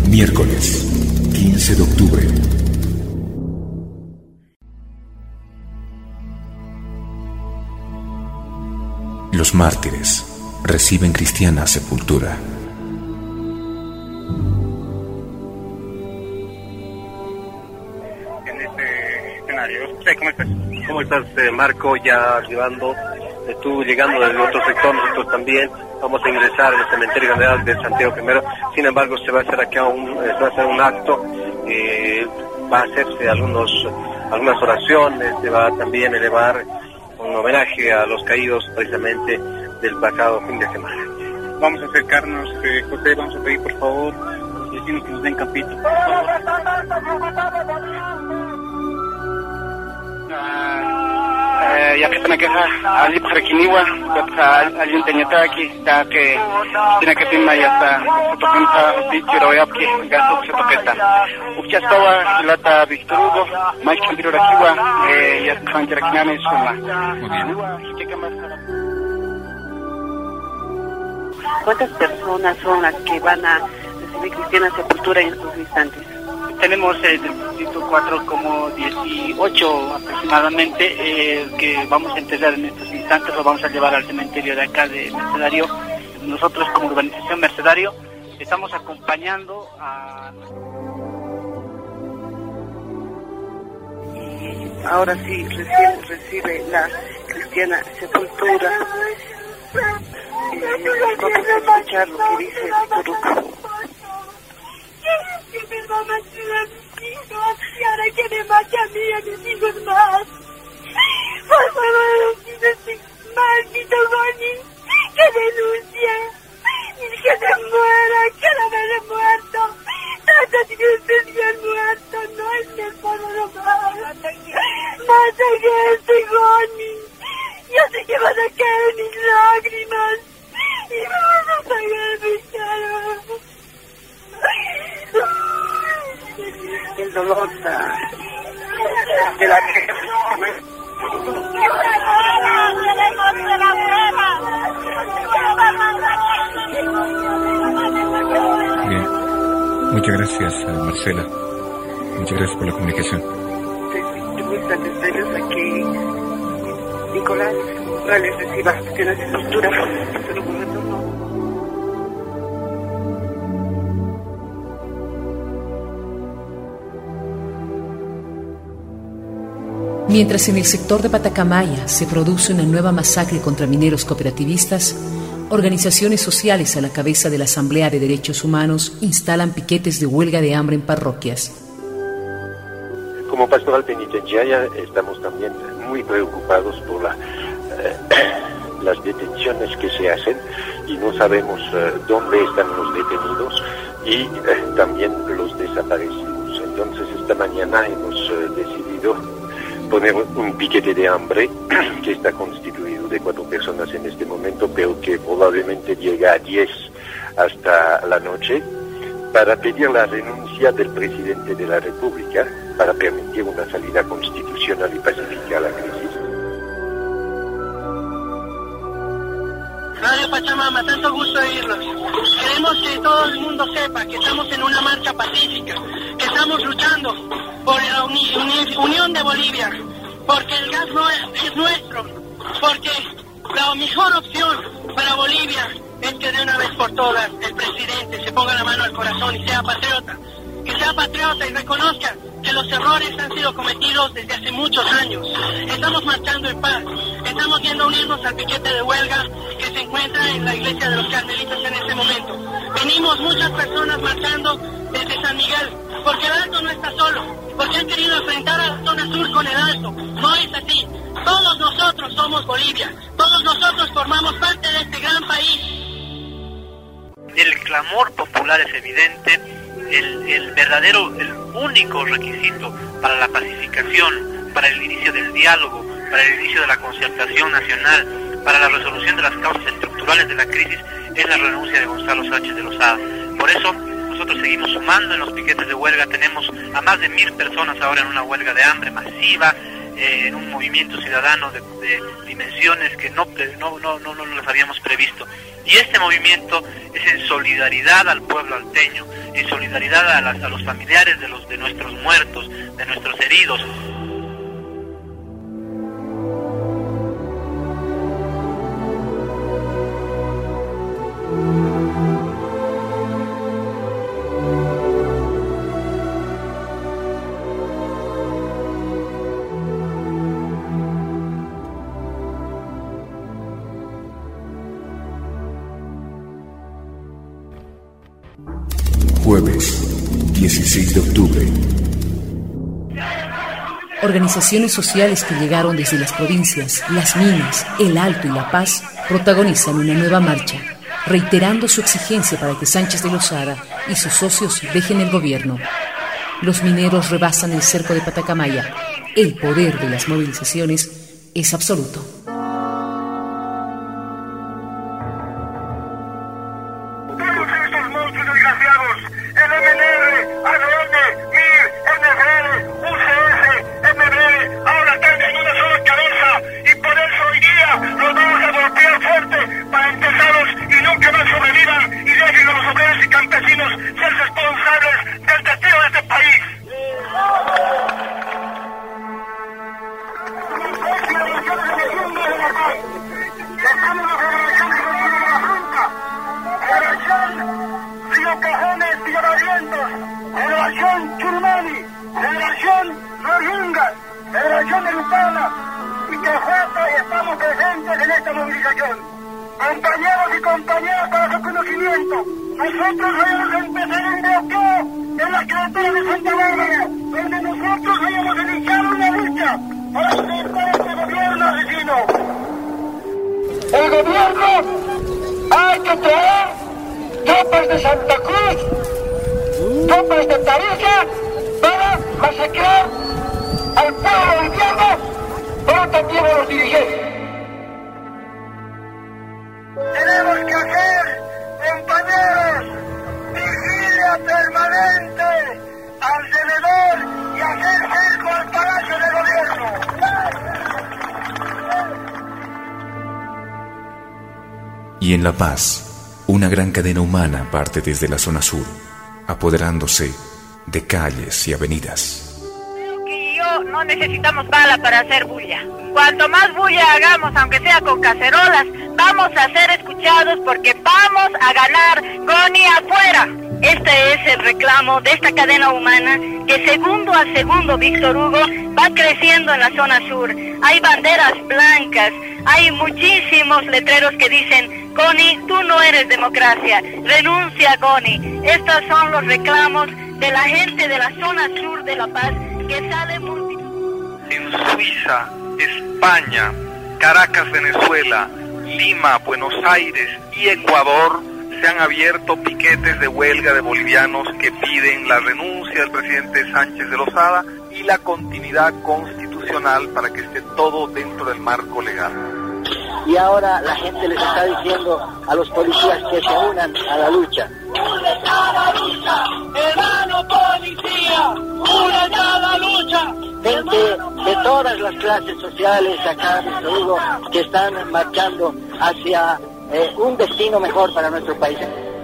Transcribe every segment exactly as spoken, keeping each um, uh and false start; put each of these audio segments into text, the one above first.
Miércoles, quince de octubre. Los mártires reciben cristiana sepultura. En este escenario. ¿Cómo estás? ¿Cómo estás, eh, Marco? Ya arribando, eh, tú llegando desde otro sector, nosotros también vamos a ingresar en el cementerio general de Santiago primero. Sin embargo, se va a hacer acá un, eh, se va a hacer un acto, eh, va a hacerse algunos, algunas oraciones, se va a también elevar un homenaje a los caídos precisamente del pasado fin de semana. Vamos a acercarnos, eh, José, vamos a pedir por favor a los vecinos que nos den capito, por favor. Uh, ya que están aquí, allí por Requinigua, allí en Teñataki, ya que tiene que firmar ya está, se toca dicho lo vea que gasto se toqueta. Ucha estaba lata Víctor Hugo, más que anterior aquí, ya están Terequinane suma. ¿Cuántas personas son las que van a recibir cristiana sepultura en estos instantes? Tenemos eh, del distrito cuatro como dieciocho aproximadamente eh, que vamos a enterrar en estos instantes, lo vamos a llevar al cementerio de acá de Mercedario. Nosotros como urbanización Mercedario estamos acompañando a... Y ahora sí, recién recibe la cristiana sepultura. Eh, vamos a escuchar lo que dice Víctor Hugo. Que mi mamá tiene a mis hijos y ahora quiere más que a mí y a mis hijos más. Por favor, este maldito Goni, que denuncie y que se muera, que no me haya muerto. Tantas veces que han muerto, no es mi esposo, no más. Mata que este Goni. Yo sé que van a caer mis lágrimas y me van a pagar mi caro. El dolor de la Bien. Muchas gracias, Marcela. Muchas gracias por la comunicación. Muy satisfechos a que Nicolás no les reciba cristiana sepultura, pero por eso no. Mientras en el sector de Patacamaya se produce una nueva masacre contra mineros cooperativistas, organizaciones sociales a la cabeza de la Asamblea de Derechos Humanos instalan piquetes de huelga de hambre en parroquias. Como pastoral penitenciaria estamos también muy preocupados por la, eh, las detenciones que se hacen y no sabemos eh, dónde están los detenidos y eh, también los desaparecidos. Entonces esta mañana hemos eh, decidido poner un piquete de hambre que está constituido de cuatro personas en este momento, pero que probablemente llega a diez hasta la noche, para pedir la renuncia del presidente de la República para permitir una salida constitucional y pacífica a la crisis. Radio Pachamama, tanto gusto oírlos. Queremos que todo el mundo sepa que estamos en una marcha pacífica, que estamos luchando por la uni uni unión de Bolivia, porque el gas no es, es nuestro, porque la mejor opción para Bolivia es que de una vez por todas el presidente se ponga la mano al corazón y sea patriota, que sea patriota y reconozca que los errores han sido cometidos desde hace muchos años. Estamos marchando en paz, estamos yendo a unirnos al piquete de huelga que se encuentra en la iglesia de los Carmelitas en este momento. Venimos muchas personas marchando desde San Miguel, porque el Alto no está solo, porque han querido enfrentar a la zona sur con el Alto. No es así. Todos nosotros somos Bolivia, todos nosotros formamos parte de este gran país. El clamor popular es evidente, el, el verdadero, el único requisito para la pacificación, para el inicio del diálogo, para el inicio de la concertación nacional, para la resolución de las causas estructurales de la crisis, es la renuncia de Gonzalo Sánchez de Lozada. Por eso, nosotros seguimos sumando en los piquetes de huelga, tenemos a más de mil personas ahora en una huelga de hambre masiva, eh, en un movimiento ciudadano de, de dimensiones que no, no, no, no, no las habíamos previsto. Y este movimiento es en solidaridad al pueblo alteño, en solidaridad a, las, a los familiares de, los, de nuestros muertos, de nuestros heridos. Jueves, dieciséis de octubre. Organizaciones sociales que llegaron desde las provincias, Las Minas, El Alto y La Paz protagonizan una nueva marcha, reiterando su exigencia para que Sánchez de Lozada y sus socios dejen el gobierno. Los mineros rebasan el cerco de Patacamaya. El poder de las movilizaciones es absoluto. Y en La Paz, una gran cadena humana parte desde la zona sur, apoderándose de calles y avenidas. Creo que yo no necesitamos bala para hacer bulla. Cuanto más bulla hagamos, aunque sea con cacerolas, vamos a ser escuchados porque vamos a ganar Goni afuera. Este es el reclamo de esta cadena humana que segundo a segundo, Víctor Hugo, va creciendo en la zona sur. Hay banderas blancas, hay muchísimos letreros que dicen: Goni, tú no eres democracia, renuncia Goni. Estos son los reclamos de la gente de la zona sur de La Paz que sale multitud. En Suiza, España, Caracas, Venezuela, Lima, Buenos Aires y Ecuador se han abierto piquetes de huelga de bolivianos que piden la renuncia del presidente Sánchez de Lozada y la continuidad constitucional para que esté todo dentro del marco legal. Y ahora la gente les está diciendo a los policías que se unan a la lucha. ¡Únete a la lucha! ¡Hermano policía! ¡Únete a la lucha! Gente de todas las clases sociales acá, les digo, que están marchando hacia eh, un destino mejor para nuestro país.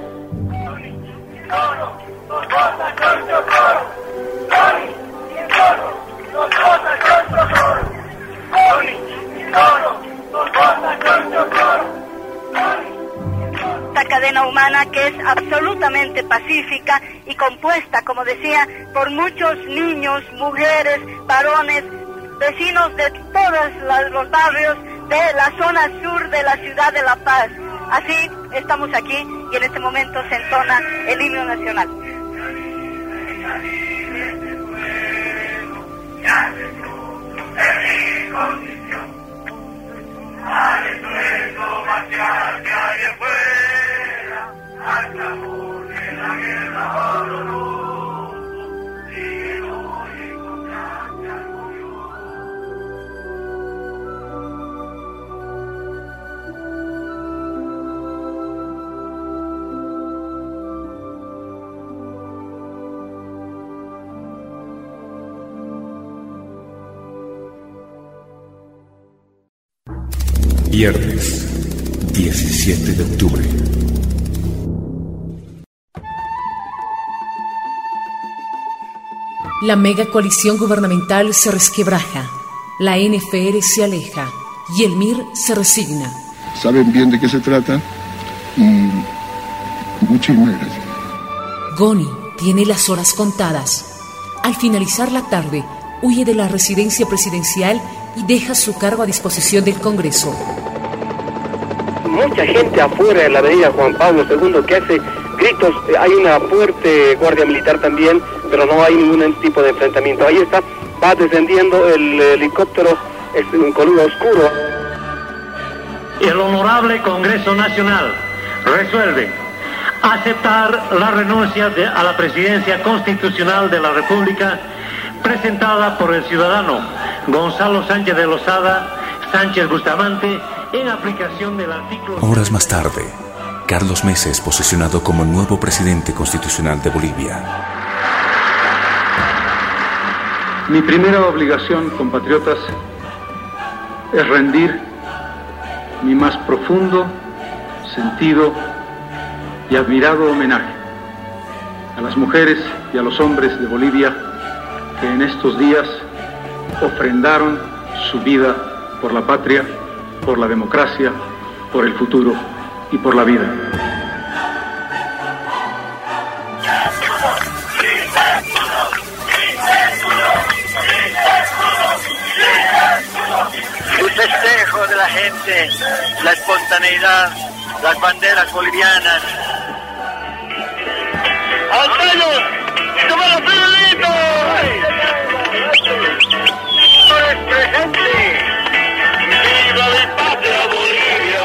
Esta cadena humana que es absolutamente pacífica y compuesta, como decía, por muchos niños, mujeres, varones, vecinos de todos los barrios de la zona sur de la ciudad de La Paz. Así estamos aquí y en este momento se entona el himno nacional. Viernes, diecisiete de octubre. La mega coalición gubernamental se resquebraja, la N F R se aleja y el M I R se resigna. ¿Saben bien de qué se trata? Y muchísimas gracias. Goni tiene las horas contadas. Al finalizar la tarde, huye de la residencia presidencial y deja su cargo a disposición del Congreso. Mucha gente afuera de la avenida Juan Pablo segundo que hace gritos. Hay una fuerte guardia militar también, pero no hay ningún tipo de enfrentamiento. Ahí está, va descendiendo el helicóptero, es un color oscuro. El Honorable Congreso Nacional resuelve aceptar la renuncia de, a la presidencia constitucional de la República presentada por el ciudadano Gonzalo Sánchez de Lozada Sánchez Bustamante en aplicación del artículo... Horas más tarde, Carlos Mesa es posesionado como nuevo presidente constitucional de Bolivia. Mi primera obligación, compatriotas, es rendir mi más profundo, sentido y admirado homenaje a las mujeres y a los hombres de Bolivia que en estos días ofrendaron su vida por la patria, por la democracia, por el futuro y por la vida. El festejo de la gente, la espontaneidad, las banderas bolivianas. ¡Alcalde! ¡Toma los perioditos! ¡Presente! ¡Viva la patria Bolivia!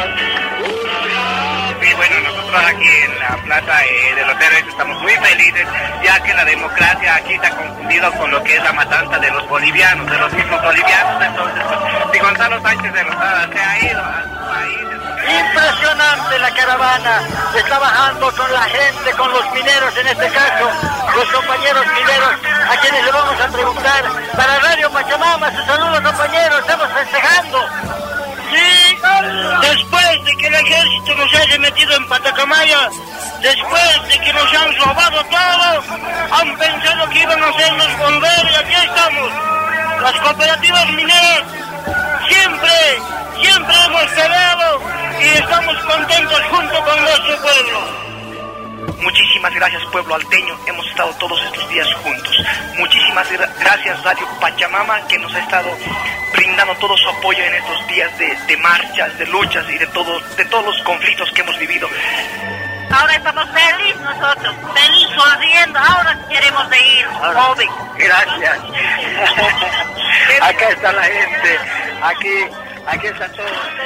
Y bueno, nosotros aquí en la plaza eh, de los héroes estamos muy felices, ya que la democracia aquí se ha confundido con lo que es la matanza de los bolivianos, de los mismos bolivianos. Entonces, pues, si Gonzalo Sánchez de Lozada se ha ido a su país... Impresionante la caravana, está bajando con la gente, con los mineros en este caso, los compañeros mineros a quienes le vamos a preguntar. Para Radio Pachamama, sus saludos compañeros, estamos festejando. Sí, después de que el ejército nos haya metido en Patacamaya, después de que nos han robado todo, han pensado que iban a hacernos volver y aquí estamos. Las cooperativas mineras siempre, siempre hemos peleado y estamos contentos junto con nuestro pueblo. Muchísimas gracias, pueblo alteño, hemos estado todos estos días juntos. Muchísimas gra- gracias, Radio Pachamama, que nos ha estado brindando todo su apoyo en estos días de, de marchas, de luchas y de, todo, de todos los conflictos que hemos vivido. Ahora estamos felices nosotros, feliz, sonriendo, ahora queremos de ir, joven. Gracias. Acá está la gente, aquí, aquí está todo.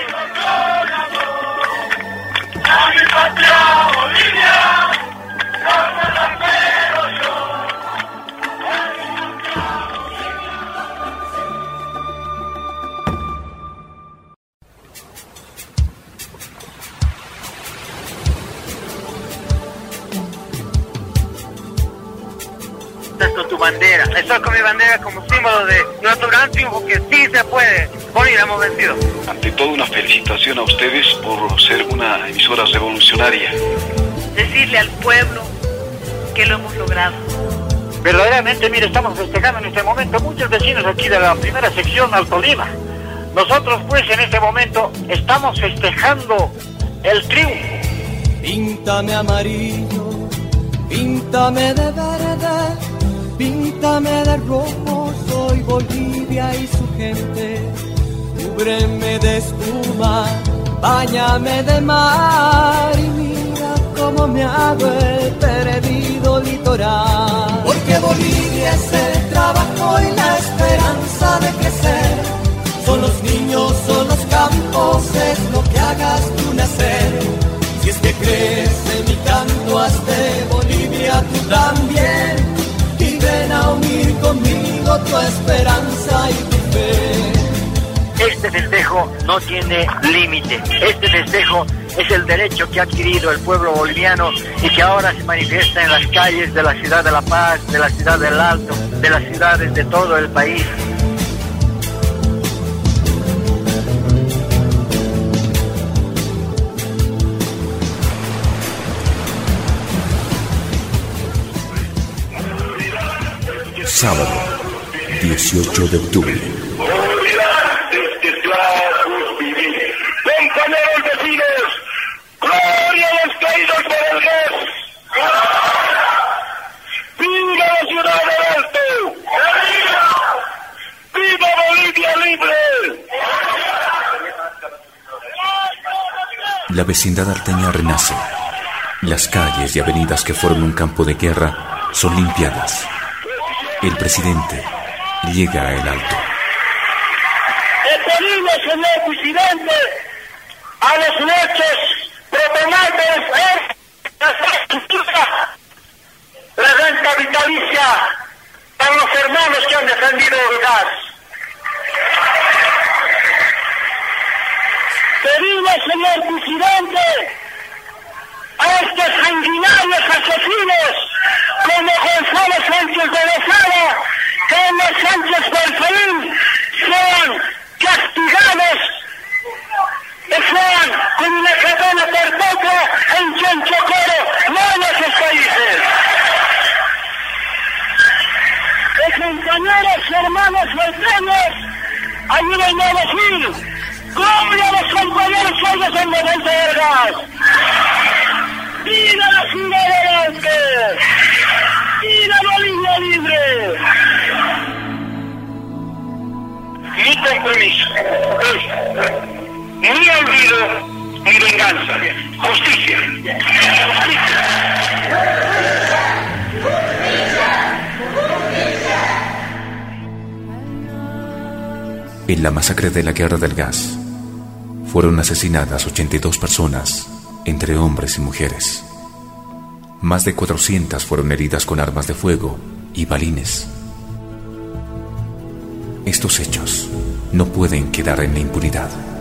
Estás con tu bandera. Estoy con mi bandera como símbolo de nuestro gran triunfo, que sí se puede. Bolivia hemos vencido. Ante todo, una felicitación a ustedes por ser una emisora revolucionaria. Decirle al pueblo que lo hemos logrado. Verdaderamente, mire, estamos festejando en este momento muchos vecinos aquí de la primera sección Alto Lima. Nosotros, pues, en este momento estamos festejando el triunfo. Píntame amarillo, píntame de verde, píntame de rojo, soy Bolivia y su gente. Cúbreme de espuma, báñame de mar y mira cómo me hago el perdido litoral. Porque Bolivia es el trabajo y la esperanza de crecer. Son los niños, son los campos, es lo que hagas tú nacer. Si es que crees en mi canto, haz de Bolivia tú también. Y ven a unir conmigo tu esperanza y tu fe. Este festejo no tiene límite. Este festejo es el derecho que ha adquirido el pueblo boliviano y que ahora se manifiesta en las calles de la ciudad de La Paz, de la ciudad del Alto, de las ciudades de todo el país. Sábado, dieciocho de octubre. Compañeros vecinos, gloria a los caídos por el gas. ¡Viva la ciudad del Alto! ¡Viva Bolivia libre! La vecindad alteña renace. Las calles y avenidas que fueron un campo de guerra son limpiadas. El presidente llega a El Alto. He pedido, señor presidente, a los nuestros proponentes la renta vitalicia para los hermanos que han defendido el gas. Pedimos, señor presidente, a estos sanguinarios asesinos como Gonzalo Sánchez de Lozada, como Sánchez Belfrín, sean castigados, que sean con una cadena perpetua en Chenchocoro, no en esos países. Los compañeros y hermanos salteños, ayúdenme a decir, gloria a los compañeros sueldos en noventa vergas. ¡Viva la ciudad del Alto! ¡Viva Bolivia libre! Mi compromiso es ni olvido ni venganza. Justicia. Justicia. En la masacre de la Guerra del Gas, fueron asesinadas ochenta y dos personas, entre hombres y mujeres. Más de cuatrocientas fueron heridas con armas de fuego y balines. Estos hechos no pueden quedar en la impunidad.